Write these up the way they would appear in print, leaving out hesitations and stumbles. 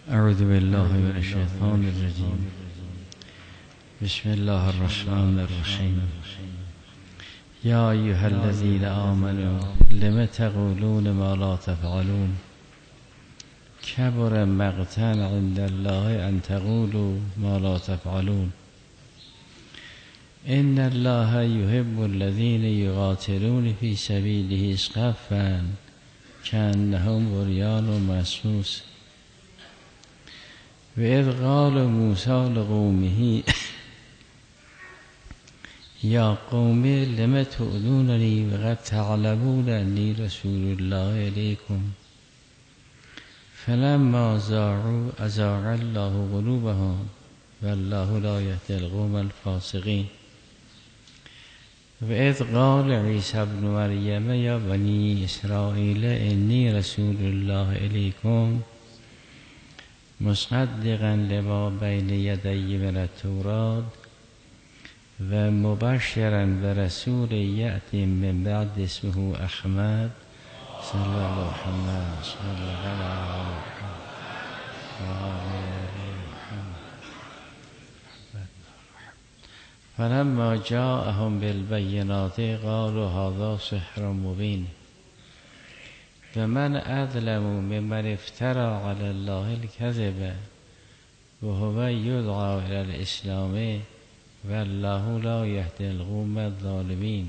اعوذ بالله من الشیطان الرجیم. بسم الله الرحمن الرحیم. یا ایها الذین آمنوا لم تقولون ما لا تفعلون کبر مقتا عند الله ان تقولوا ما لا تفعلون ان الله يحب الذين يقاتلون في سبيله صفا كأنهم بنيان مرصوص وإذ قال موسى لقومه یا قوم لم تؤذونني وقد تعلمون أني رسول الله إليكم فلما زاغوا أزاغ الله قلوبهم والله لا يهدي القوم الفاسقين وإذ قال عيسى ابن مريم يا بني إسرائيل إني رسول الله إليكم مصدقا لما بين يدي من التوراة ومبشرا برسول يأتي من بعد اسمه أحمد صلى الله عليه وسلم صلى الله عليه وسلم فلما جاءهم بالبينات قالوا هذا سحر مبين ومن أظلم ممن افترى على الله الكذب وهو يدعى إلى الإسلام والله لا يهدي القوم الظالمين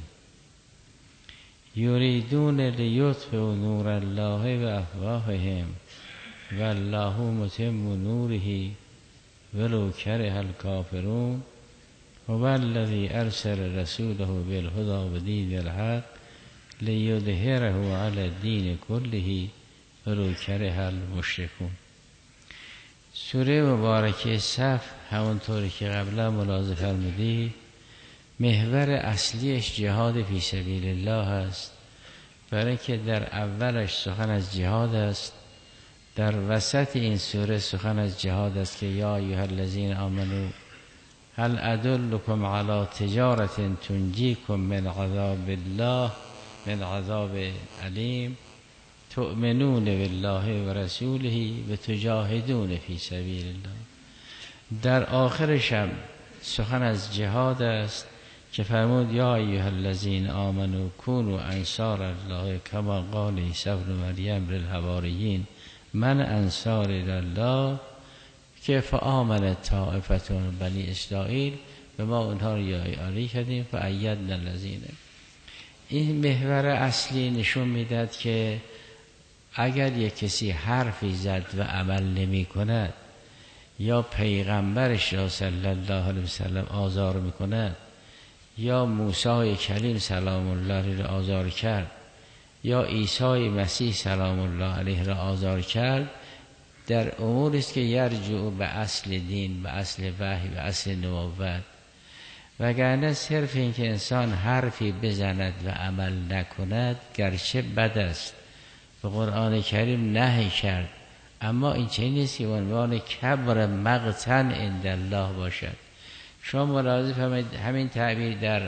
يريدون ليطفئوا نور الله بأفواههم والله متم نوره ولو كره الكافرون هو الذي أرسل رسوله بالهدى ودين الحق لیظهره علی الدین کله ولو کره المشرکون. سوره مبارکه صف همونطوری که قبلا ملاحظه فرمودید محور اصلیش جهاد فی سبیل الله است، برای که در اولش سخن از جهاد است، در وسط این سوره سخن از جهاد است که یا ایها الذین آمنوا هل ادلکم علی تجارة تنجیکم من عذاب الله من عذاب علیم تؤمنون بالله و رسوله و تجاهدون فی سبیل الله. در آخرش هم سخن از جهاد است که فرمود یا ایها الذین آمنوا کونوا انصار الله کما قال عیسی ابن مریم للحواریین من انصار الله که فآمن طائفة بنی اسرائیل و ما اونها رو یاری کردیم فأیدنا الذین. این محور اصلی نشون میداد که اگر یک کسی حرفی زد و عمل نمی کند یا پیغمبرش را صلی الله علیه وسلم آزار می کند یا موسی کلیم سلام الله علیه را آزار کرد یا عیسی مسیح سلام الله علیه را آزار کرد، در اموری است که یرجع به اصل دین، به اصل وحی، به اصل نبوت. وگرنه صرف این که انسان حرفی بزند و عمل نکند گرچه بد است و قرآن کریم نهی کرد، اما این چه نیست که عنوان کبر مقتا عند الله باشد. شما ملاحظه فرمایید همین تعبیر در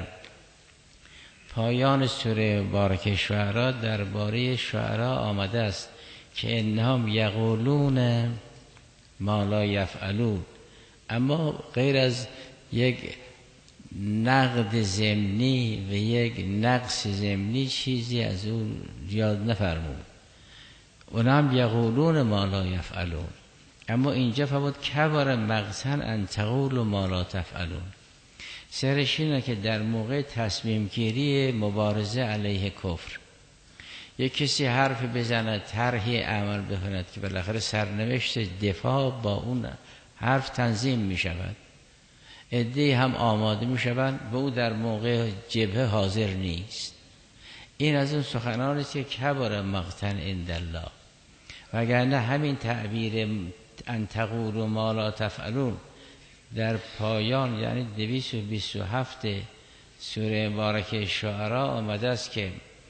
پایان سوره مبارکه شعرا درباره شعرا آمده است که انهم یقولون ما لا یفعلون، اما غیر از یک نقد ضمنی و یک نقص ضمنی چیزی از اون یاد نفرمود. اونم یقولون ما لا یفعلون، اما اینجا فرمود کبر مقتا ان تقولوا ما لا تفعلون. سرش اینه که در موقع تصمیم گیری مبارزه علیه کفر یک کسی حرف بزند، طرحی عمل بکند که بالاخره سرنوشت دفاع با اون حرف تنظیم می شود، عده‌ای هم آماده می شوند و او در موقع جبهه حاضر نیست. این از اون سخنان است که کبر مقتا عند الله. وگرنه همین تعبیر ان تقولوا ما لا تفعلون در پایان یعنی 227 سوره مبارکه شعرا آمده است که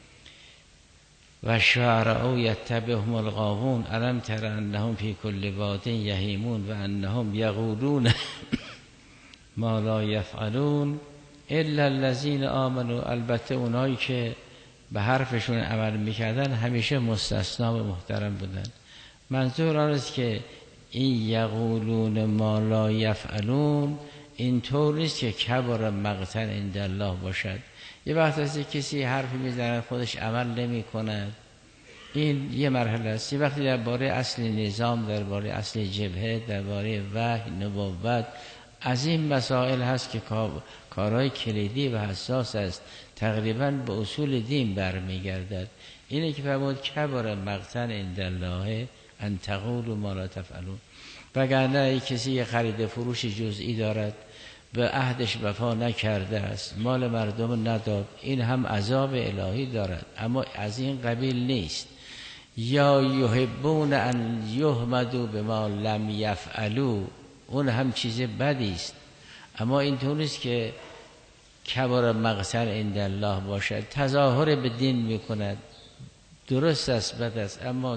و شعراء یتبعهم الغاوون الم تر انهم فی کل واد یهیمون و انهم یقولون ما لا یفعلون الا الذین آمنوا. البته اونایی که به حرفشون عمل میکردن همیشه مستثنا و محترم بودن. منظور آن است که این یقولون ما لا یفعلون این طور نیست که کبر مقتا عند الله باشد. یه وقت هست کسی حرفی میزنه خودش عمل نمی کند، این یه مرحله است. یه وقتی درباره اصل نظام، درباره اصل جبهه، درباره وحی، نبوت، از این مسائل هست که کارهای کلیدی و حساس است، تقریبا به اصول دین برمیگردد. اینه که فرمود کبر مقتا عند الله ان تقولوا ما لا تفعلون. وگرنه کسی یه خرید فروش جزئی دارد، به عهدش وفا نکرده است، مال مردم نداد، این هم عذاب الهی دارد، اما از این قبیل نیست. یا یحبون ان یحمدوا بما لم یفعلوا، اون هم چیز بدی است، اما این طور نیست که کبر مقتا عند الله باشد. تظاهر به دین میکند، درست است، بد است، اما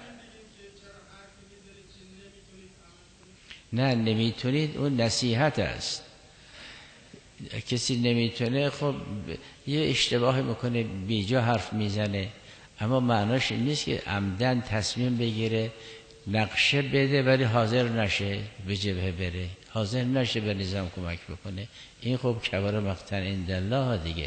نه نمیتونید، اون نصیحت است. کسی نمیتونه، خب یه اشتباه میکنه، بیجا حرف میزنه، اما معناش این نیست که عمدن تصمیم بگیره نقشه بده ولی حاضر نشه به جبهه بره، حاضر نشه به نظام کمک بکنه. این خب کبر مقتا عند الله دیگه.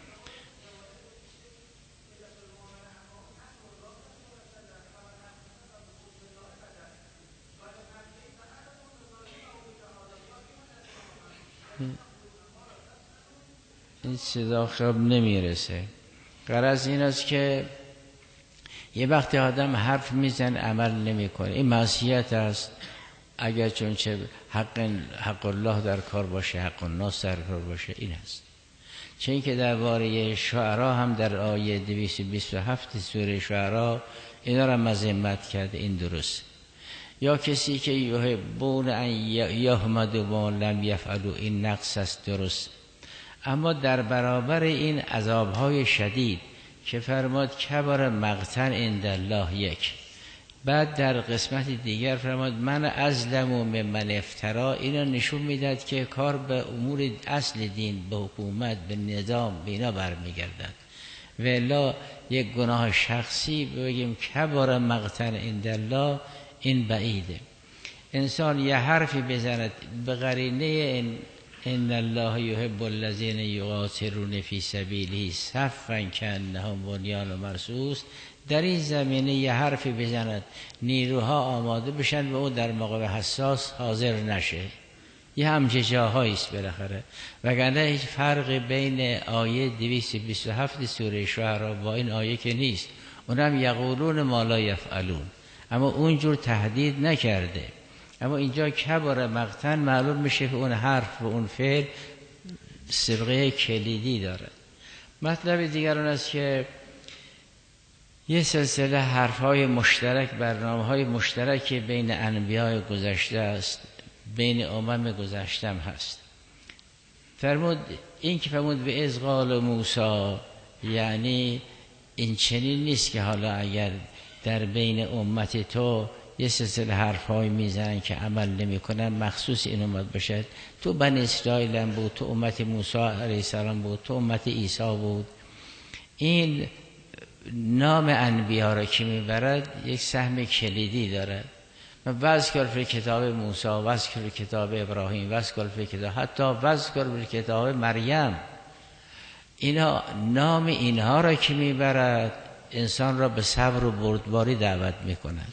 این صدا خوب نمیرسه. غرض این است که یه وقتی آدم حرف میزن عمل نمیکنه، این معصیت است. اگر چون چه حق الله در کار باشه، حق الناس در کار باشه، این است. چون که درباره شعرا هم در آیه 227 سوره شعرا اینا را مذمت کرده، این درست. یا کسی که یحبون ان یحمدوا ما لم یفعلوا، این نقص است، درست. اما در برابر این عذابهای شدید که فرماد کبر مقتا عند الله، یک، بعد در قسمت دیگر فرماد من ازلم ممن افترا، اینا نشون میداد که کار به امور اصل دین، به حکومت، به نظام، به اینا برمیگردد. و الا یک گناه شخصی بگیم کبر مقتا عند الله، این بعیده. انسان یه حرفی بزند به قرینه ان الله یحب الذین یقاتلون فی سبیله صفا کانهم بنیان مرصوص، در این زمینه یه حرفی بزند نیروها آماده بشن و او در موقع حساس حاضر نشه، یه همچه جاهایی است بالاخره. وگرنه هیچ فرقی بین آیه 227 سوره شعرا با این آیه که نیست. اونم یقولون ما لا یفعلون، اما اونجور تهدید نکرده. اما اینجا کبر مقتا معلوم میشه که اون حرف و اون فعل سبقه کلیدی داره. مطلب دیگر اون است که یه سلسله حرفهای مشترک، برنامه‌های مشترک بین انبیاء گذشته است، بین امم گذشته هم هست. فرمود این که فرمود به اذ قال موسی، یعنی این چنین نیست که حالا اگر در بین امت تو یه سلسله حرف‌های میزنن که عمل نمی‌کنن مخصوص این امت باشد. تو بنی اسرائیل هم بود، تو امت موسی علیه السلام بود، تو امت عیسی بود. این نام انبیا را که میبرد یک سهم کلیدی دارد. وذکر فی کتاب موسی، وذکر فی کتاب ابراهیم، وذکر فی کتاب، حتی وذکر فی کتاب مریم، اینا نام اینها را که میبرد انسان را به صبر و بردباری دعوت میکند.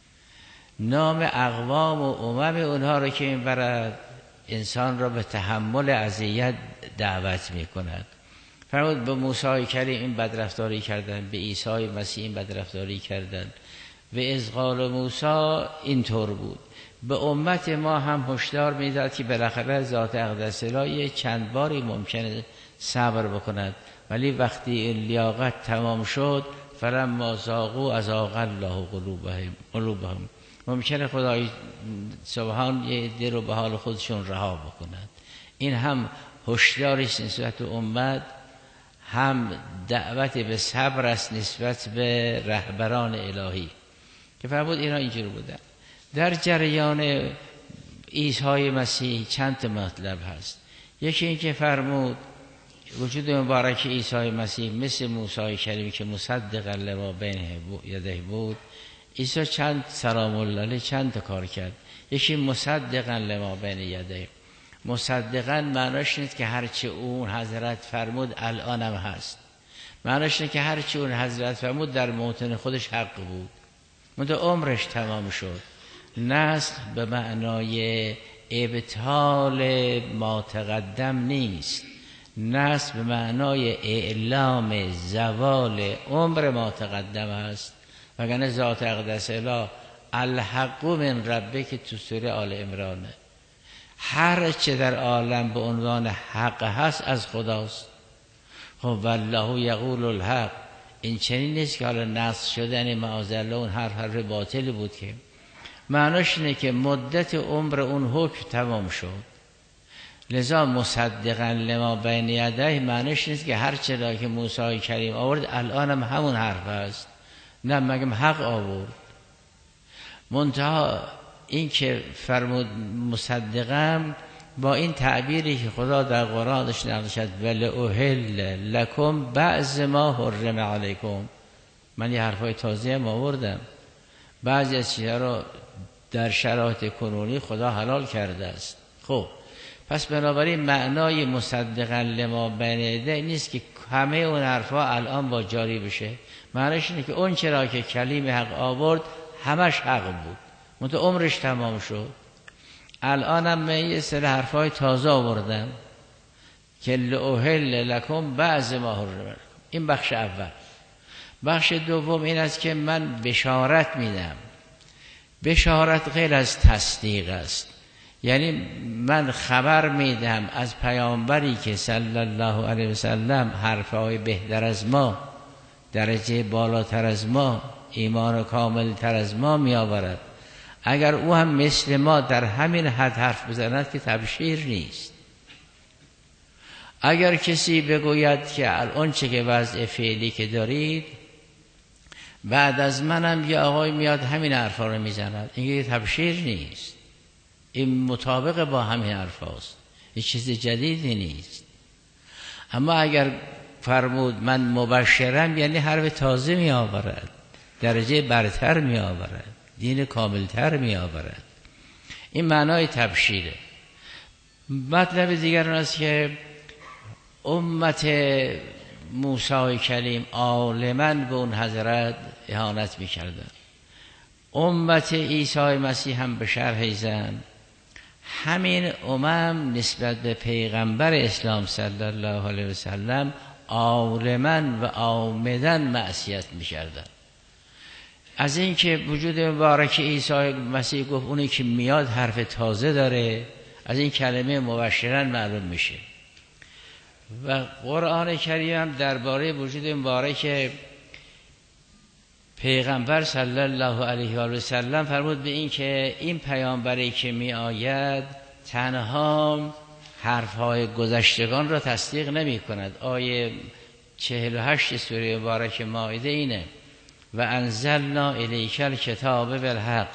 نام اقوام و امم اونها را که میبرد انسان را به تحمل اذیت دعوت میکند. فرمود به موسی کریم این بدرفتاری کردن، به عیسی مسیح این بدرفتاری کردن، و اذ قال موسی اینطور بود. به امت ما هم هشدار میداد که بالاخره ذات اقدس الهی چند باری ممکنه صبر بکند، ولی وقتی لیاقت تمام شد فلما ذاقوا اذاق الله قلوبهم، ممکنه خدای سبحان یه عده رو به حال خودشون رها بکند. این هم هشداری است نسبت امت، هم دعوت به صبر است نسبت به رهبران الهی که فرمود اینا اینجور بودن. در جریان عیسی مسیح چند تا مطلب هست. یکی این که فرمود وجود مبارک عیسی مسیح مثل موسی کریم که مصدق لما بین یده بود، عیسی چند سلام الله علیه چند تا کار کرد. یکی مصدقا لما بین یدیه. مصدقا معناش نیست که هرچی اون حضرت فرمود الانم هست. معناش اینه که هرچی اون حضرت فرمود در موطن خودش حق بود، منتها عمرش تمام شد. نسخ به معنای ابطال ما تقدم نیست، نسخ به معنای اعلام زوال عمر ما تقدم است. وگرنه ذات اقدس اله الحق من ربک که تو سوره آل عمرانه، هر چه در عالم به عنوان حق هست از خداست. خب والله یقول الحق، این چنین نیست که حالا نسخ شدن معاذالله اون حرف باطل بود، که معناش اینه که مدت عمر اون حکم تمام شد. لذا مصدقا لما بین یدیه معناش نیست که هر چه را که موسی کریم آورد الان هم همون حرف است، نه مگم حق آورد. منتها این که فرمود مصدقم با این تعبیری که خدا در قرآنش نقل شد ولأحل لکم بعض ما حرم علیکم، من یه حرفای تازه هم آوردم. بعضی از چیزها رو در شرایط کنونی خدا حلال کرده است. خب پس بنابراین معنای مصدقا لما بین یدیه نیست که همه اون حرفا الان با جاری بشه. معنیش اینه که اون چرا که کلیم حق آورد همش حق بود، منتها عمرش تمام شد. الانم من یه سری حرفای تازه آوردم که لأحل لکم بعض ما حرم لکم. این بخش اول. بخش دوم این است که من بشارت میدم. بشارت غیر از تصدیق است، یعنی من خبر میدم از پیامبری که صلی الله علیه وسلم حرفای بهتر از ما، درجه بالاتر از ما، ایمان کامل تر از ما می آورد. اگر او هم مثل ما در همین حد حرف بزند که تبشیر نیست. اگر کسی بگوید که الان چه که وضع فعلی که دارید بعد از منم یه آقای میاد همین حرفا رو میزند، این یه تبشیر نیست، این مطابق با همین حرف هاست، این چیز جدیدی نیست. اما اگر فرمود من مبشرم، یعنی حرف تازه می آورد، درجه برتر می آورد، دین کاملتر می آورد. این معنای تبشیره. مطلب دیگر است که امت موسی کلیم عالماً به اون حضرت اهانت می کردن. امت عیسی مسیح هم به شرح زن همین نسبت به پیغمبر اسلام صلی الله علیه وسلم عالماً و عامداً معصیت می کردن. از این که وجود مبارک عیسی مسیح گفت اونی که میاد حرف تازه داره، از این کلمه مبشراً معلوم میشه. و قرآن کریم هم درباره وجود مبارک پیغمبر صلی الله علیه و سلم فرمود به این که این پیامبری که می آید تنها حرفهای گذشتگان را تصدیق نمی کند. آیه 48 سوره مبارک مائده اینه و انزلنا الیک الکتاب بالحق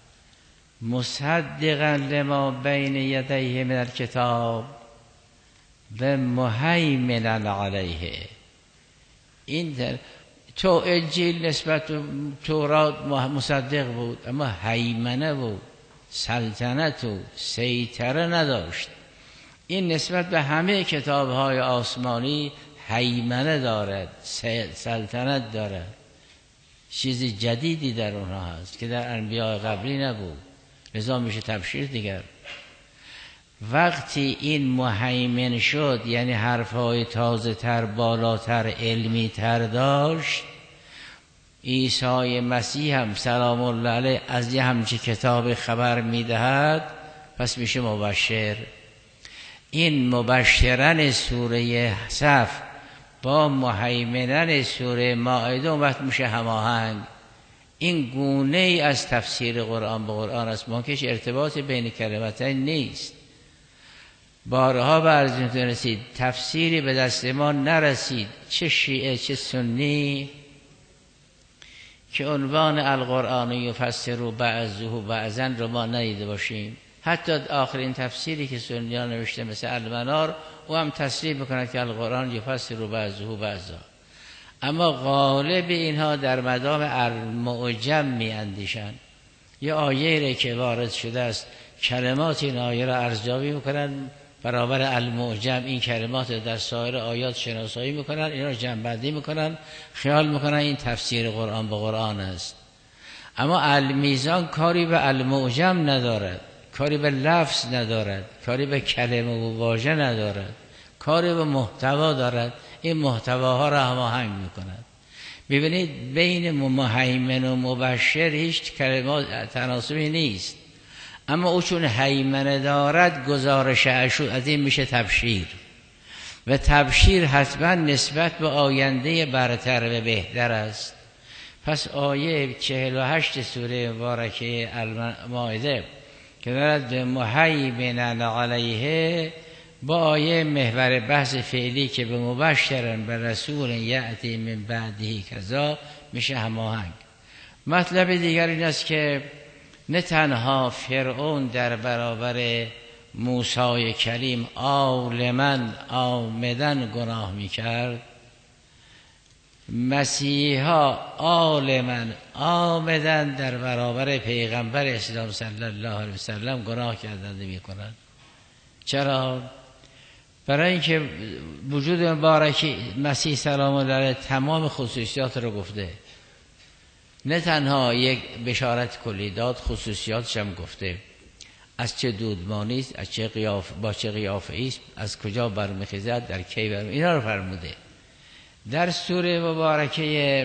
مصدقا لما بین یدیه من الکتاب و مهیمنا علیه. این تو انجیل نسبت به تورات مصدق بود، اما هیمنه بود، سلطنت و سیطره نداشت. این نسبت به همه کتاب‌های آسمانی هیمنه دارد، سلطنت دارد. چیز جدیدی در اونها هست که در انبیاء قبلی نبود، لذا میشه تبشیر دیگر. وقتی این مهیمن شد، یعنی حرفهای تازه تر، بالاتر، علمی تر داشت، عیسی مسیح هم سلام الله علیه از یه همچه کتاب خبر میدهد، پس میشه مبشر. این مبشرن سوره صف با مهیمنن سوره مائده وقت میشه هماهنگ. این گونه ای از تفسیر قرآن به قرآن است، ما که ارتباط بین کلمتین نیست. بارها به عرض رسید تفسیری به دست ما نرسید، چه شیعه چه سنی، که عنوان القرآن یفسر بعضه بعضا رو ما ندیده باشیم. حتی آخرین تفسیری که سنیان نوشته مثل المنار او هم تصریح میکنه که القرآن یفسر بعضه بعضا. اما غالب اینها در مدام المعجم می اندیشن. یه آیه که وارد شده است، کلمات این آیه را ارزیابی میکنن برابر المعجم، این کلمات در سایر آیات شناسایی میکنن، اینا رو جمع‌بندی میکنن، خیال میکنن این تفسیر قرآن به قرآن است. اما المیزان کاری به المعجم ندارد، کاری به لفظ ندارد، کاری به کلمه و واژه ندارد، کاری به محتوا دارد. این محتواها را هماهنگ میکند. ببینید بین مهیمن و مبشر هیچ کلمات تناسبی نیست، اما او چون هیمنه دارد گزارش از این میشه تبشیر، و تبشیر حتما نسبت به آینده برتر و بهتر است. پس آیه 48 سوره مبارکه المائده که دارد به مهیمن علیه با آیه محور بحث فعلی که به مبشرن به رسول یأتی من بعده کذا میشه هماهنگ. مطلب دیگر این است که نه تنها فرعون در برابر موسی کلیم عالماً آمدن گناه میکرد، مسیحا عالماً آمدن در برابر پیغمبر اسلام صلی الله علیه وسلم گناه کردند میکنند. چرا؟ برای اینکه وجود مبارک مسیح سلام الله علیه تمام خصوصیات رو گفته، نه تنها یک بشارت کلی داد، خصوصیاتش هم گفته. از چه دودمانی است، از چه با چه قیافه است، از کجا برمیخیزد، در کی اینا رو فرموده. در سوره مبارکه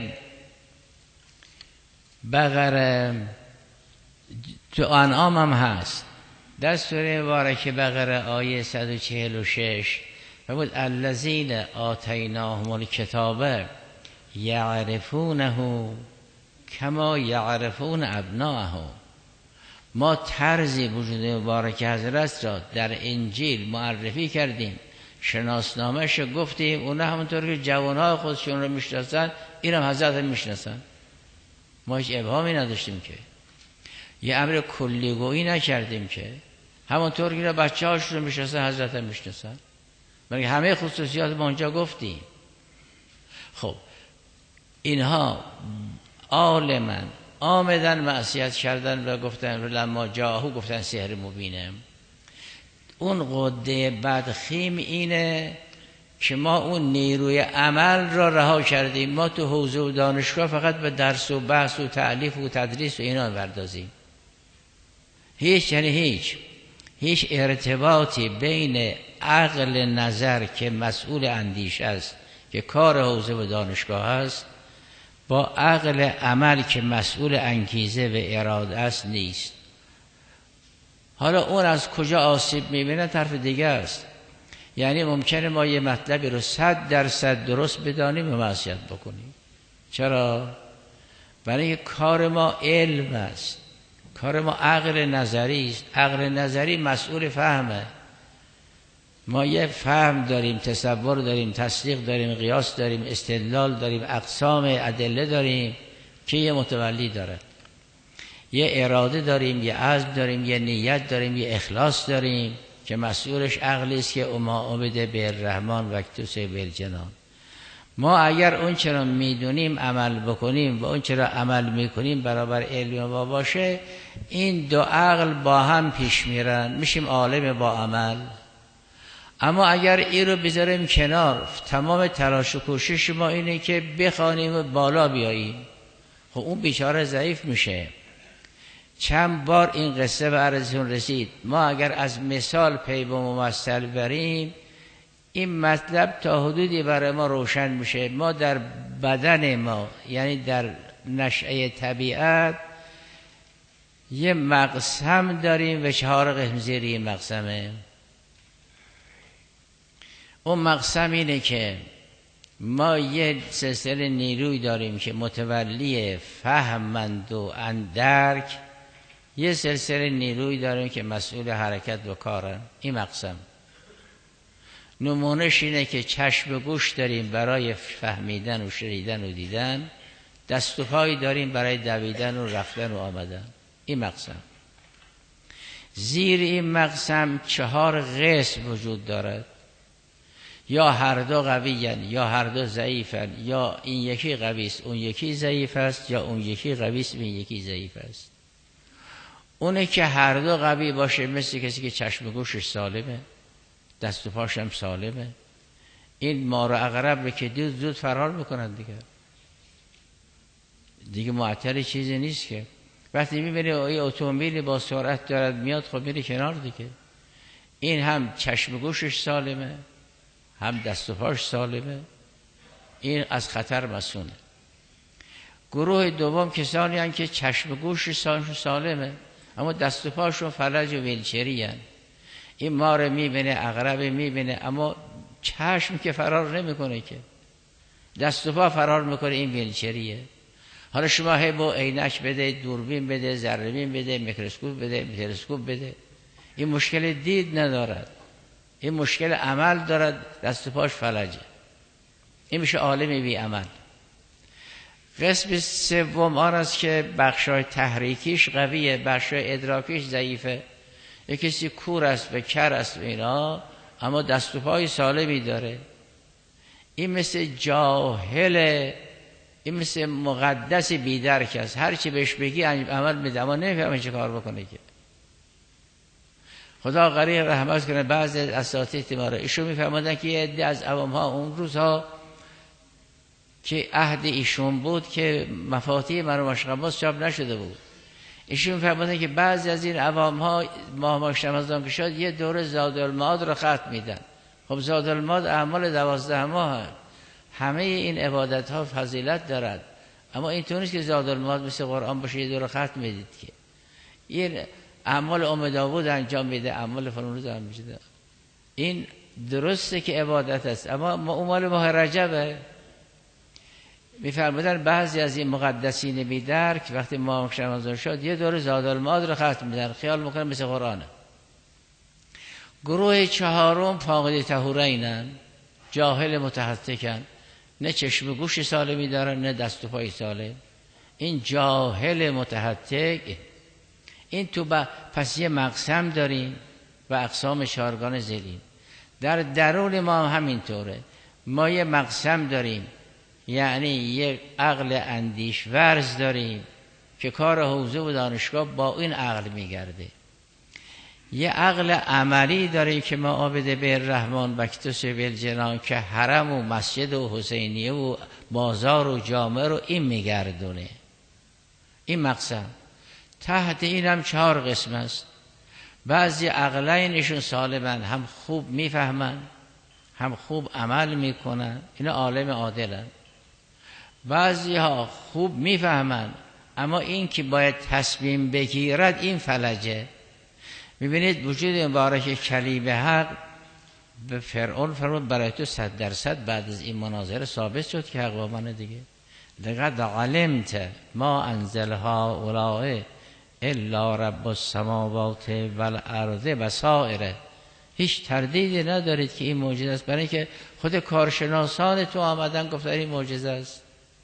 بقره تو انعام هم هست. در سوره مبارکه بقره آیه 146 فرمود الذین آتیناهم الکتاب یعرفونه کما یعرفون ابناءهم. ما طرزی وجود مبارک حضرت را در انجیل معرفی کردیم، شناسنامه‌اش گفتیم، اونا همونطور که جوانای خودشون رو میشناسن این هم حضرت هم میشناسن. ما هیچ ابهامی نداشتیم که، یه امر کلیگویی نکردیم که، همونطور که بچه هاشون رو میشناسن حضرت هم میشناسن، بلکه همه خصوصیات ما اونجا گفتیم. خب اینها عالماً آمدن معصیت کردن و گفتن لما جاهو، گفتن سحر مبینه. اون قده بدخیم اینه که ما اون نیروی عمل را رها کردیم. ما تو حوزه و دانشگاه فقط به درس و بحث و تعلیف و تدریس و اینا بردازیم. هیچ ارتباطی بین عقل نظر که مسئول اندیشه است که کار حوزه و دانشگاه است با عقل عمل که مسئول انگیزه و اراده است نیست. حالا اون از کجا آسیب میبینه طرف دیگه است. یعنی ممکنه ما یه مطلبی رو 100% درست بدانیم و معصیت بکنیم. چرا؟ برای اینکه کار ما علم است، کار ما عقل نظری است. عقل نظری مسئول فهمه. ما یه فهم داریم، تصور داریم، تصدیق داریم، قیاس داریم، استدلال داریم، اقسام ادله داریم که یه متولی داره. یه اراده داریم، یه عزم داریم، یه نیت داریم، یه اخلاص داریم که مسئولش عقلی است که اما عبد بالرحمن وکتوس بالجنان. ما اگر اون چرا میدونیم عمل بکنیم و اون چرا عمل میکنیم برابر علم ما باشه، این دو عقل با هم پیش میرن، میشیم عالم با عمل. اما اگر این رو بذاریم کنار، تمام تلاش و کوشش ما اینه که بخوانیم و بالا بیاییم، خب اون بیچاره ضعیف میشه. چند بار این قصه به عرضتون رسید. ما اگر از مثال پی به ممثل بریم، این مطلب تا حدودی برای ما روشن میشه. ما در بدن ما، یعنی در نشأه طبیعت، یه مقسم داریم و 4 قسم زیر این مقسمه. اون مقسم اینه که ما یه سلسله نیروی داریم که متولی فهمند و درک، یه سلسله نیروی داریم که مسئول حرکت و کارن. این مقسم نمونهش اینه که چشم و گوش داریم برای فهمیدن و شنیدن و دیدن، دست و پایی داریم برای دویدن و رفتن و آمدن. این مقسم. زیر این مقسم 4 قسم وجود دارد. یا هر دو قویین یا هر دو ضعیفن، یا این یکی قوی است اون یکی ضعیف است، یا اون یکی قوی است این یکی ضعیف است. اونه که هر دو قوی باشه مثل کسی که چشم و گوشش سالمه، دست و پاش هم سالمه، این مار و عقرب که زود فرار میکنن دیگه معطل چیزی نیست که. وقتی میبینی یه اتومبیلی با سرعت دارد میاد، خب میری کنار دیگه. این هم چشم و گوشش سالمه، هم دست و پاش سالمه، این از خطر مسونه. گروه دوم کسانی هستند که چشم و گوششون سالمه اما دست و پاشون فلج و ویلچری هستند. این مار میبینه، عقرب میبینه، اما چشم که فرار نمیکنه که، دست و پا فرار میکنه، این ویلچریه. حالا شما هی با عینک بده، دوربین بده، ذره‌بین بده، میکروسکوپ بده، تلسکوپ بده، این مشکل دید ندارد، این مشکل عمل دارد، دست و پاش فلجه. این میشه عالم بی عمل. قسم سوم آن است که بخشای تحریکیش قویه، بخشای ادراکیش ضعیفه. یک کسی کور است و کر است و اینا، اما دست و پای سالمی داره. این مثل جاهله، این مثل مقدس بیدرک است، هر چی بهش بگی عمل میده اما نمیفهمه چه کار بکنه که. خدا غریق رحمت کنه بعضی از اساتید ما را، ایشون میفهمدن که یه عده از عوام ها اون روزها که عهد ایشون بود که مفاتیح مرحوم مشایخ عباس چاپ نشده بود، ایشون میفهمدن که بعضی از این عوام ها ماه رمضان که شد یه دوره زادالمعاد رو ختم میدن. خب زادالمعاد اعمال 12 ماه هست. همه این عبادت ها فضیلت دارد، اما این طور نیست که زادالمعاد مثل قرآن باشه یه دوره ختم میدید که. این اعمال ام داوود انجام میده، اعمال فلان روز انجام میده. این درسته که عبادت است، اما اعمال ماه رجبه. میفرمودن بعضی از این مقدسین بی‌درک وقتی ماه رمضان شد یه دوره زادالمعاد رو ختم میدن، خیال میکنن مثل قرآنه. گروه چهارم فاقد طهورینن، جاهل متحتکن، نه چشم و گوش سالمی دارن نه دست و پای سالم. این جاهل متحتک، این تو پس یه مقسم داریم و اقسام چهارگانه ذیلیم. در درون ما همینطوره، ما یه مقسم داریم، یعنی یک عقل اندیش ورز داریم که کار حوزه و دانشگاه با این عقل میگرده. یه عقل عملی داریم که ما عابد به الرحمن بکتس بالجنان که حرم و مسجد و حسینیه و بازار و جامعه رو این میگردونه. این مقسم. تحت این هم 4 قسم است. بعضی عقلینشون سالمن، هم خوب میفهمن هم خوب عمل میکنن، اینا عالم عادلن. بعضی ها خوب میفهمن اما این که باید تصمیم بگیرد این فلجه. میبینید وجود مبارک کلیم حق به فرعون فرمود برای تو 100% بعد از این مناظره ثابت شد که حق با منه دیگه. لقد علمت ما انزل هؤلاء الا رب السماوات والارض بصائر. هیچ تردیدی ندارید که این معجزه است، برای اینکه خود کارشناسان تو آمدن گفتن این معجزه است.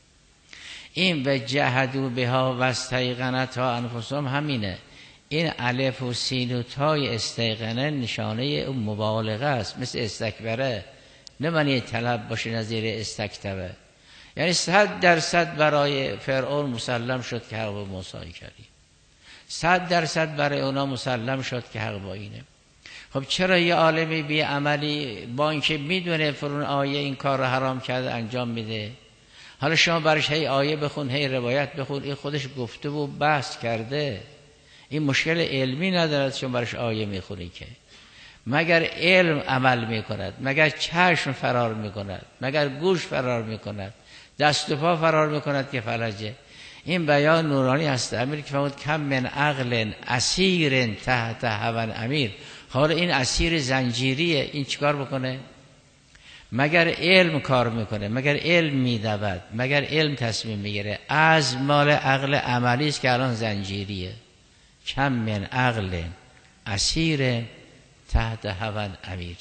این و جهدوا بها و استیقنتها انفسهم همینه. این الف و سین و تای استیقنه نشانه مبالغه است، مثل استکبره، نه معنی طلب باشه نظیر استکتبه. یعنی 100% برای فرعون مسلم شد که حق با موسی کردی، 100% برای اونا مسلم شد که حق با اینه. خب چرا یه عالمی بی عملی با اینکه میدونه فرعون آیه این کار رو حرام کرده انجام میده، حالا شما برش هی آیه بخون هی روایت بخون، این خودش گفته و بحث کرده، این مشکل علمی ندارد شما برش آیه میخونی که. مگر علم عمل میکند، مگر چشم فرار میکند، مگر گوش فرار میکند، دست و پا فرار میکند که فلجه. این بیان نورانی هست. امیر که فرمود کم من عقل اسیر تحت هوى امیر. حالا این اسیر زنجیریه، این چیکار بکنه؟ مگر علم کار میکنه، مگر علم میدود، مگر علم تصمیم میگیره. از مال عقل عملی است که الان زنجیریه. کم من عقل اسیر تحت هوى امیر.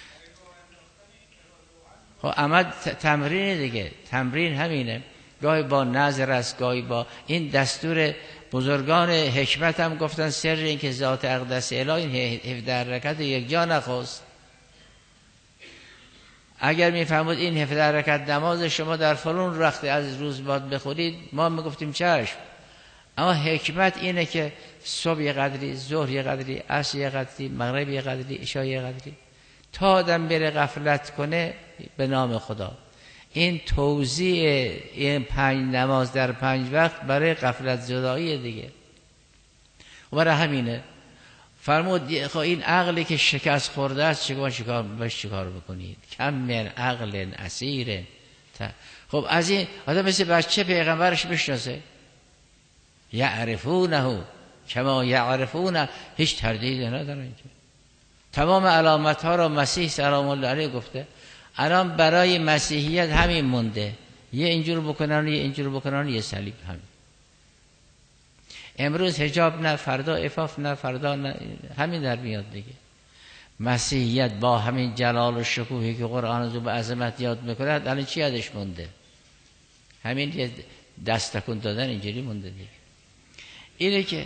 خب عمل تمرین دیگه، تمرین همینه. گاهی با نظر است، گاهی با این دستور بزرگان حکمت هم گفتن سر این که ذات اقدس الهی این 17 حرکت یک جا نخواست. اگر میفهمود این 17 رکعت نماز شما در فلان وقت از روز باید بخونید، ما میگفتیم چشم. اما حکمت اینه که صبح یه قدری، ظهر یه قدری، عصر یه قدری، مغرب یه قدری، عشا یه قدری، تا آدم بره غفلت کنه به نام خدا. این توزیع این 5 نماز در 5 وقت برای غفلت زدایی دیگه. و برای همینه فرمود خب این عقلی که شکست خورده است چیکار بکنید؟ کم من عقل اسیر. خب از این آدم مثل بچه پیغمبرش میشناسه، یعرفونه کما یعرفون، هیچ تردیدی نداره اینجا. تمام علامت ها را مسیح سلام الله علیه گفته. الان برای مسیحیت همین مونده، یه اینجور بکنن یه اینجور بکنن یه صلیب. همین امروز حجاب نه، فردا عفاف نه، فردا نه، همین در میاد دیگه. مسیحیت با همین جلال و شکوهی که قرآن از او به عظمت یاد میکنه الان چی یادش مونده؟ همین یه دست تکون دادن اینجوری مونده دیگه. اینه که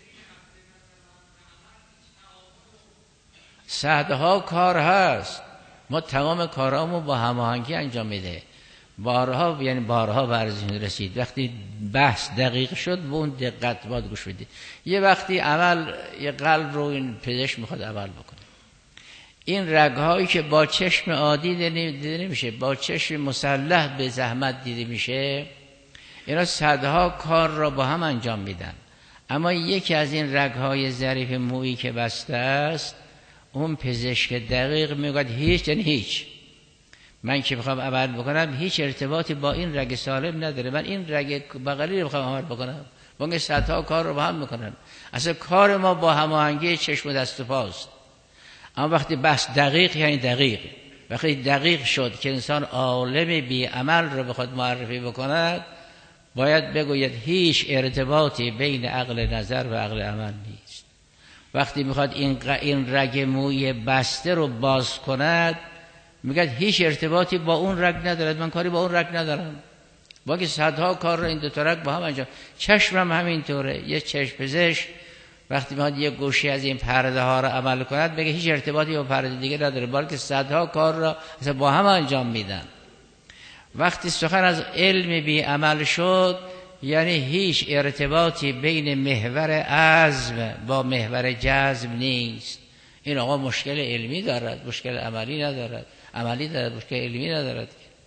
صدها کار هست، ما تمام کارامو با هماهنگی انجام میده. بارها یعنی بارها ورزش رسید، وقتی بحث دقیق شد به اون دقت باید گوش بدید. یه وقتی عمل، یه قلب رو این پزشک میخواد عمل بکنه، این رگهایی که با چشم عادی دیده نمیشه، با چشم مسلح به زحمت دیده میشه، اینا صدها کار را با هم انجام میدن. اما یکی از این رگهای ظریف مویی که بسته است، اون پزشک دقیق میگه هیچ، یعنی هیچ. من که بخوام عمل بکنم هیچ ارتباطی با این رگ سالم نداره، من این رگ بغلی رو بخوام عمل بکنم، با صدها کار رو با هم میکنن. اصلا کار ما با هماهنگی چشم و دست و پاست. اما وقتی بحث دقیق، یعنی دقیق، وقتی دقیق شد که انسان عالم بی عمل رو بخواد معرفی بکند، باید بگوید هیچ ارتباطی بین عقل نظر و عقل عمل نیست. وقتی میخواد این رگ موی بسته رو باز کند، میگه هیچ ارتباطی با اون رگ ندارد، من کاری با اون رگ ندارم، با که صدها کار رو این دو تا رگ با هم انجام. چشمم همینطوره. یه چشم پزشک وقتی میخواد یه گوشی از این پرده ها رو عمل کند، بگه هیچ ارتباطی با پرده دیگه نداره، بلکه صدها کار را با هم انجام میدن. وقتی سخن از علم بی عمل شد، یعنی هیچ ارتباطی بین محور عزم با محور جذب نیست. این آقا مشکل علمی دارد، مشکل عملی ندارد، عملی دارد، مشکل علمی ندارد.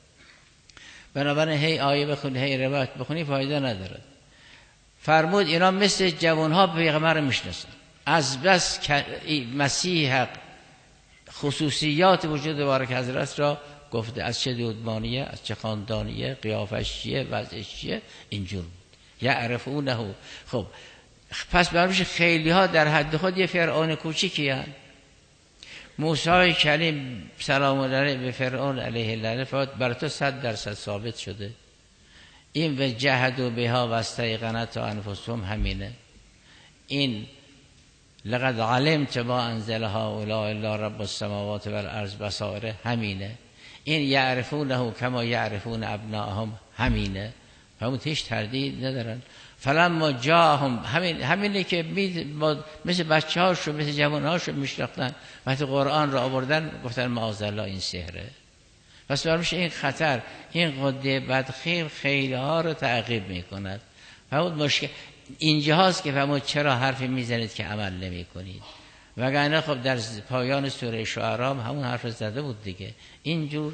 بنابراین هی آیه بخونی هی روایت بخونی فایده ندارد. فرمود اینا مثل جوانها پیغمبر میشناسن، از بس مسیح حق خصوصیات وجود بارک حضرت را گفته، از چه دودمانیه، از چه خاندانیه، قیافش چیه، وضعش چیه، اینجور بود. یعرفونه. خب پس برمیشه خیلی ها در حد خود یه فرعون کوچیکی هن. موسی کلیم سلام الله به فرعون علیه اللعنه بر تو 100% ثابت شده. این و جهدوا بها و استیقنتها انفسهم همینه. این لقد علمت ما انزل هؤلاء الا رب السماوات والارض بصائر همینه. این یعرفونه کما یعرفون ابناءهم همینه. همون هیچ تردید ندارن. فلما جاءهم همینه که مثل بچه هاشو مثل جوان هاشو میشناختن، وقتی قرآن را آوردن گفتن معاذالله این سحره. پس برمیشه این خطر، این قده بدخیم خیلی ها رو تعقیب میکند. فرمود مشکل اینجا هاست که فرمود چرا حرفی میزنید که عمل نمی کنید. وگرنه خب در پایان سوره شعراء همون حرف زده بود دیگه. اینجور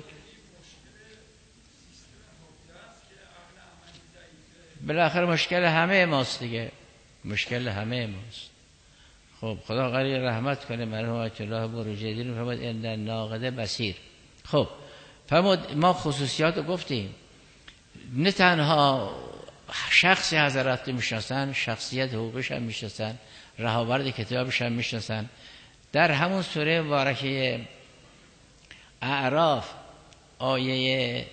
بالاخره مشکل همه ماست دیگه، مشکل همه ماست. خب خدا غنی رحمت کنه مرحوم آیت الله بروجردی رو. فرمود ان الناقد بصیر. خب فرمود ما خصوصیات رو گفتیم، نه تنها شخصی حضرت رو میشناسن، شخصیت حقوقش هم میشناسن، رهاورد کتابش هم میشناسن. در همون سوره مبارکه اعراف آیه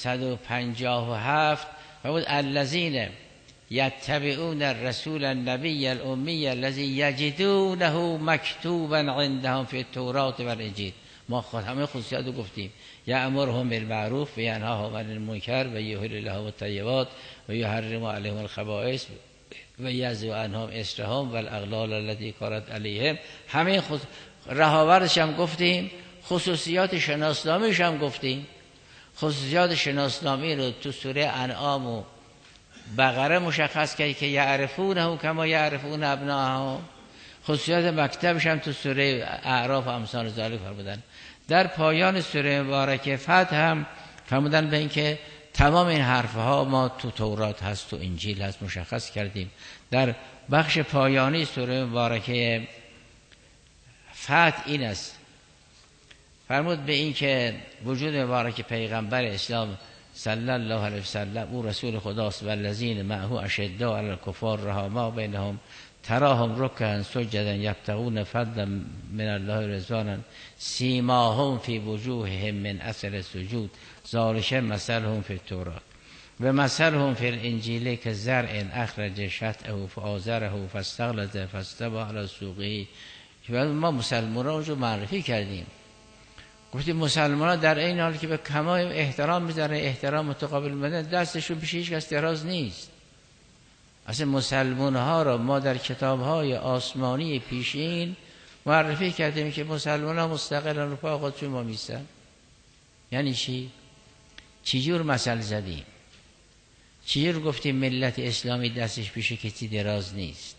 157 فرمود الذین یتبعون الرسول النبی الامی الذی یجدونه مکتوبا عندهم فی التوراة والانجیل. ما خود همه خصوصیات رو گفتیم. یأمرهم بالمعروف و ینهاهم عن المنکر و یحل لهم الطیبات و یحرم علیهم الخبائث و یضع عنهم اصرهم والاغلال التي كانت علیهم. همه رهاوردش هم گفتیم. خصوصیات شناسنامیش هم گفتیم. خصوصیات شناسنامی رو تو سوره انعام و بقره مشخص کرد که یعرفونه کما یعرفون ابناءهم. خصوصیات مکتبش هم تو سوره اعراف امثال ذالک فرمودن. در پایان سوره مبارکه فتح هم فرمودن به این که تمام این حرفها ما تو تورات هست، تو انجیل هست، مشخص کردیم. در بخش پایانی سوره مبارکه فتح این است، فرمود به این که وجود مبارک پیغمبر اسلام صلی الله علیه وسلم او رسول خداست. والذین معه اشداء علی الکفار رحماء بینهم تراهم رکعا سجدا یبتغون فضلا من الله رضوانا سیماهم فی وجوههم من اثر السجود ذلک مثلهم فی التوراة و مثلهم فی الانجیل کزرع اخرج شطأه فآزره فاستغلظ فاستوى علی سوقه. ما مسلمانان رو معرفی کردیم، گفتیم مسلمانان در این حال که به کمال احترام میذارن، احترام متقابل میدن، دستشون پیش هیچ کس دراز نیست. اصلا مسلمان ها را ما در کتاب های آسمانی پیشین معرفی کردیم که مسلمان ها مستقلن رو پای خودشون ما میستن. یعنی چی؟ چجور مثل زدیم؟ چجور گفتیم ملت اسلامی دستش پیش کسی دراز نیست؟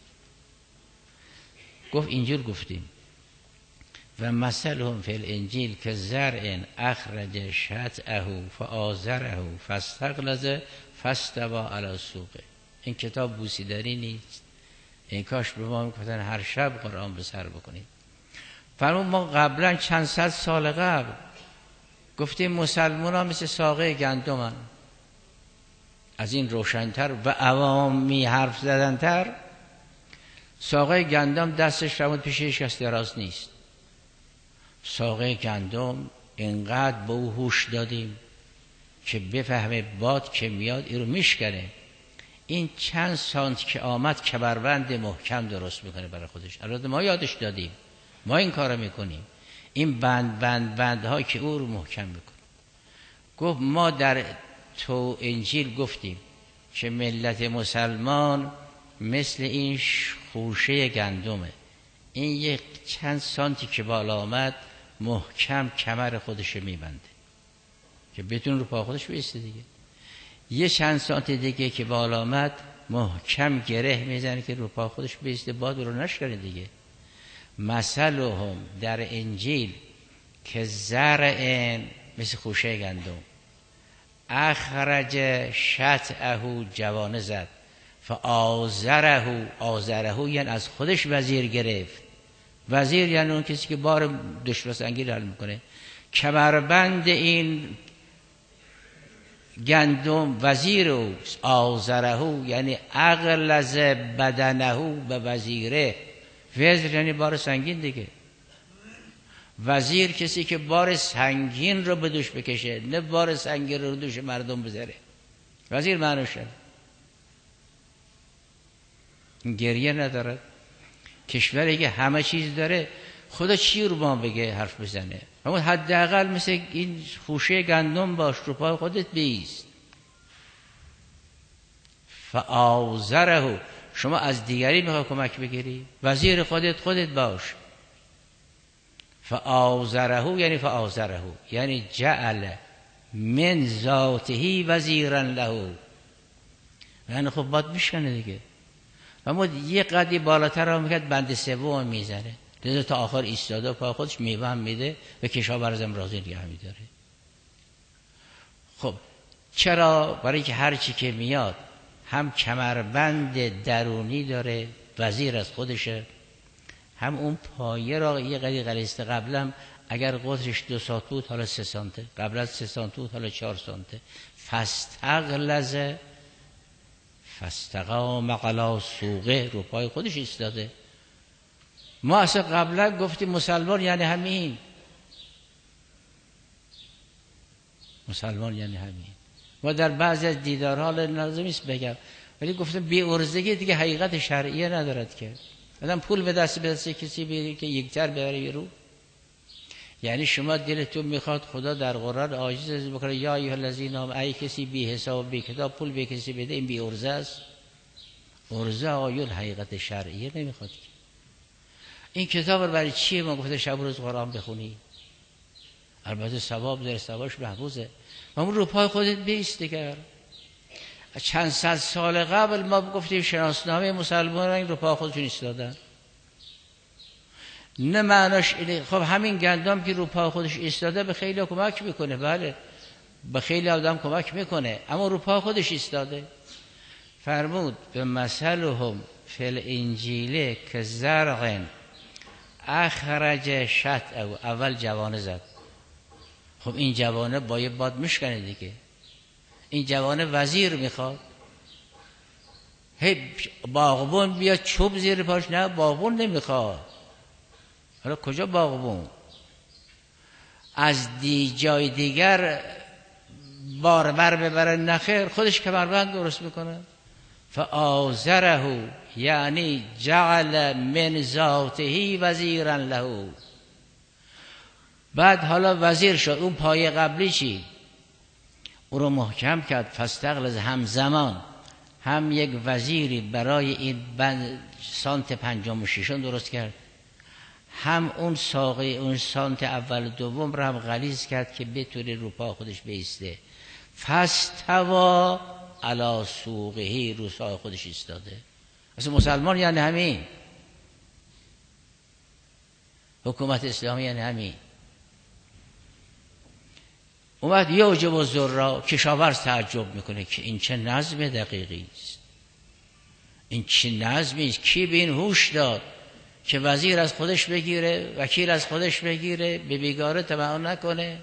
گفت اینجور گفتیم و مثلهم فی الانجیل که زرع اخرج شطأه فآزره فاستغلظ فاستوى علی سوقه. این کتاب بوسیدنی نیست. این کاش به ما میگفتن هر شب قرآن به سر بکنید. فرمود ما قبلا چند صد سال قبل گفتیم مسلمان ها مثل ساقه گندمن. از این روشنتر و عوامی حرف زدنتر، ساقه گندم دستش فرمود پیش هیچ کس دراز نیست. ساقه گندم اینقدر به او هوش دادیم که بفهمه باد که میاد این رو میشکنه. این چند سانت که آمد کمربند محکم درست میکنه برای خودش. البته ما یادش دادیم، ما این کارو میکنیم. این بندها که او رو محکم میکنه. گفت ما در تو انجیل گفتیم که ملت مسلمان مثل این خوشه گندمه. این یک چند سانتی که بالا آمد محکم کمر خودش میبنده که بتون رو پا خودش بیسته دیگه. یه چند سانت دیگه که بالا آمد محکم گره میزنه که رو پا خودش بیسته، باد رو نشکنه دیگه. مثلهم در انجیل که زرع مثل خوشه گندم اخرج شطأه جوانه زد فآزره، آزره یعنی از خودش وزیر گرفت. وزیر یعنی اون کسی که بار دشمن سنگین حل میکنه. کمربند این گندم وزیر اوست. آزره یعنی اغلظ بدنه به وزیره. وزر یعنی بار سنگین دیگه. وزیر کسی که بار سنگین رو به دوش بکشه، نه بار سنگین رو دوش مردم بذاره. وزیر معنوشه گریه ندارد. کشوری که همه چیز داره خدا چی رو ما بگه حرف بزنه؟ اما حداقل مثل این خوشه گندم باش، رو پای خودت بیست. فآزره، شما از دیگری میخوای کمک بگیری، وزیر خودت باش. فآزره یعنی فآزره یعنی جعل من ذاته وزیرا له. یعنی خب باد میشکنه دیگه. اما یه قدی بالاتر هم میکرد بند سوم میزنه، لذا تا آخر ایستاده پای خودش میوه هم میده و کشاورزم راضی نگه میداره. خب چرا؟ برای که هر چی که میاد هم کمربند درونی داره، وزیر از خودشه، هم اون پایه را یه قدی غلیظه. قبلا اگر قطرش 2 سانت بود حالا 3 سانته، قبل از 3 سانت بود حالا 4 سانته. فاستغلظ فاستقام علی سوقه، رو پای خودش ایستاده. ما اصلا قبلا گفتیم مسلمان یعنی همین، مسلمان یعنی همین. ما در بعضی از دیدارها لازم است بگم، ولی گفتم بی ارزگی دیگه حقیقت شرعیه ندارد که آدم پول به دست کسی بیاری که یکتر ببره رو. یعنی شما دلتون میخواد خدا در قرآن عاجز بکنه یا ایها الذین آمنوا، ای کسی بی حساب بی کتاب پول به کسی بده، این بی ارزه است. ارزه آیون حقیقت شرعیه نمیخواد. این کتاب رو برای چیه ما گفته شب روز قرآن بخونی؟ البته ثواب داره، ثوابش محفوظه. اما رو پای خودت بیست دیگر. چند صد سال قبل ما گفتیم شناسنامه مسلمانان رو پای خودشون ایستادن. نه معناش اینه خب همین گندم که رو پای خودش ایستاده به خیلی کمک میکنه، بله به خیلی آدم کمک میکنه، اما رو پای خودش ایستاده. فرمود به مثلهم فی الانجیل که زرع اخرج شطأه، اول جوانه زد. خب این جوانه با یه باد میشکنه دیگه. این جوانه وزیر میخواد، هی باغبون بیا چوب زیر پاش، نه باغبون نمیخواد. حالا کجا باغبون؟ از جای دیگر باربر ببره نخیر، خودش کمربند درست میکنه. فآزره یعنی جعل من ذاته وزیرا له. بعد حالا وزیر شد. اون پایه قبلی چی؟ او رو محکم کرد. فاستغلظ، همزمان هم یک وزیری برای این سانت پنجم و ششم درست کرد، هم اون ساقه اون سانت اول و دوم رو هم غلیظ کرد که بتونه رو پا خودش بیسته. فاستوی علی سوقه، رو ساق خودش ایستاده. اصلا مسلمان یعنی همین، حکومت اسلامی یعنی همین. اومد یعجب الذرا، کشاورز تعجب میکنه که این چه نظم دقیقی است، این چه نظمی است، کی به این هوش داد که وزیر از خودش بگیره، وکیل از خودش بگیره، به بیگاره تبعون نکنه.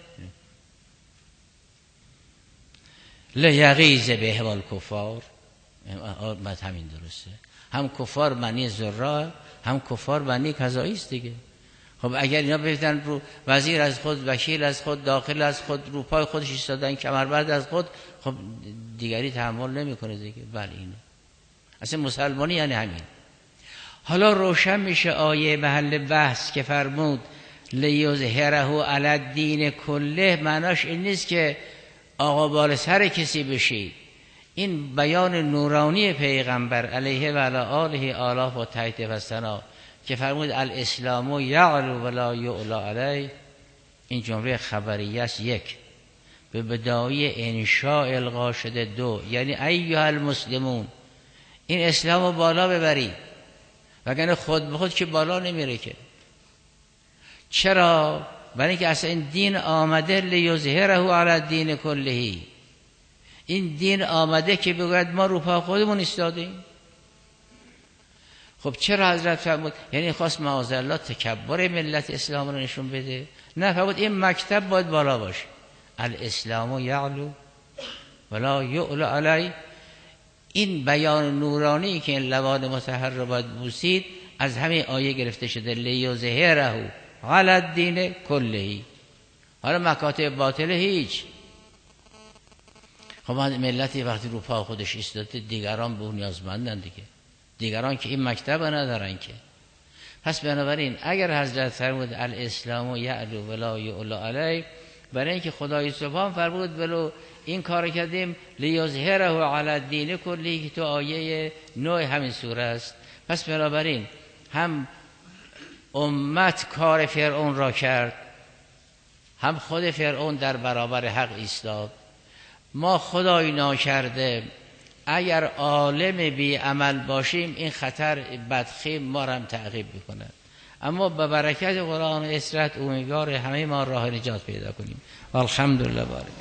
لیغیظ به الکفار، همین درسته. هم کفار معنی ذرا، هم کفار معنی قضایی است دیگه. خب اگر اینا بگن رو وزیر از خود، وکیل از خود، داخل از خود، رو پای خودش ایستادن، کمربند از خود، خب دیگری تحمل نمیکنه دیگه. بله اینه اصلا مسلمانی یعنی همین. حالا روشن میشه آیه محل بحث که فرمود لیظهره علی الدین کله. معناش این نیست که آقا بال سر کسی بشید. این بیان نورانی پیغمبر علیه و علی آله آلاف و تحت و ثنا که فرمود الاسلام یعلو ولا یعلا علیه. این جمله خبریه است. یک، به بدایه انشاء القا شده. دو، یعنی ایها المسلمون، این اسلام رو بالا ببرید، وگرنه خود به خود که بالا نمیره که. چرا؟ برای اینکه اصلا این دین آمده لیظهره علی الدین کله. این دین آمده که بگوید ما رو پا خودمون ایستادیم. خب چرا حضرت فرمود؟ یعنی خواست معاذالله تکبر ملت اسلام رو نشون بده؟ نه، فرمود این مکتب باید بالا باشه. الاسلام یعلو ولا یعلا علی. این بیان نورانی که این لبان مطهر رو باید بوسید از همین آیه گرفته شده لیظهره علی الدین کله. حالا مکاتب باطل هیچ. خب ملتی وقتی رو پا خودش ایستاده، دیگران به اون نیازمندن دیگه، دیگران که این مکتب ندارن که. پس بنابراین اگر حضرت فرمود الاسلام یعلو ولا یعلا علی، برای اینکه خدای سبحان فرمود ولو این کار کردیم لیظهره علی الدین کله که تو آیه 9 همین سوره است. پس بنابراین هم امت کار فرعون را کرد، هم خود فرعون در برابر حق ایستاد. ما خدای ناکرده اگر عالم بی عمل باشیم این خطر بدخیم ما را هم تعقیب میکنه. اما به برکت قرآن و عصرت امیدوار همه ما راه نجات پیدا کنیم. الحمدلله بارک.